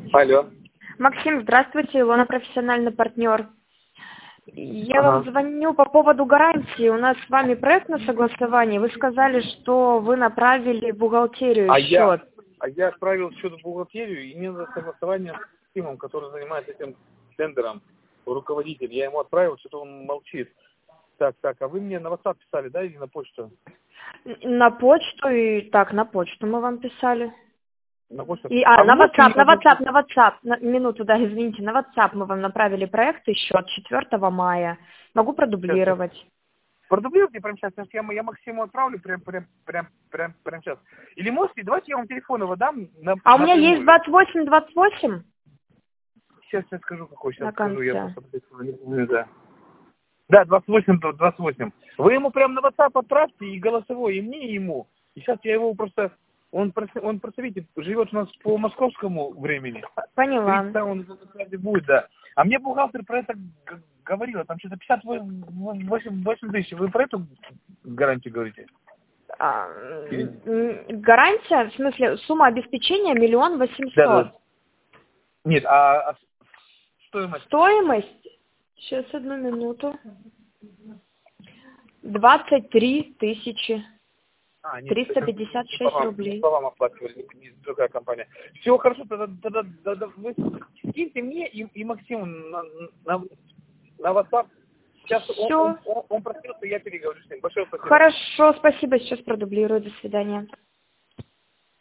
Алло. Максим, здравствуйте, Илона, профессиональный партнер. Я Ага. вам звоню по поводу гарантии. У нас с вами проект на согласование. Вы сказали, что вы направили в бухгалтерию счет. Я отправил счет в бухгалтерию, и мне надо согласование с Тимом, который занимается этим тендером, руководитель. Я ему отправил, что-то он молчит. Так, а вы мне на WhatsApp писали, да, или на почту? На почту и так, на почту мы вам писали. На почту? На Вы можете мне WhatsApp, минуту, да, извините, на WhatsApp мы вам направили проект еще от 4 мая. Могу продублировать. продублируйте прямо сейчас, я Максиму отправлю прямо сейчас. Или можете, давайте я вам телефон его дам. А у меня есть 2828 Сейчас я скажу, какой сейчас на скажу, я конце. просто не помню, да. Да, 28. Вы ему прям на WhatsApp отправьте и голосовой, и мне, и ему. И сейчас я его просто... Он просто, видите, живет у нас по московскому времени. Поняла. 30 он на связи будет, да. А мне бухгалтер про это говорила, там что-то 58 тысяч. Вы про эту гарантию говорите? Гарантия, в смысле, сумма обеспечения 1 800 000. Да. Нет, а стоимость? Стоимость, сейчас одну минуту, 23 тысячи. Нет, 356 рублей. Не по вам оплачивали, не другая компания. Все, хорошо, тогда вы скиньте мне и Максиму на WhatsApp. Сейчас он просился, я переговорю с ним. Большое спасибо. Хорошо, спасибо, сейчас продублирую, до свидания.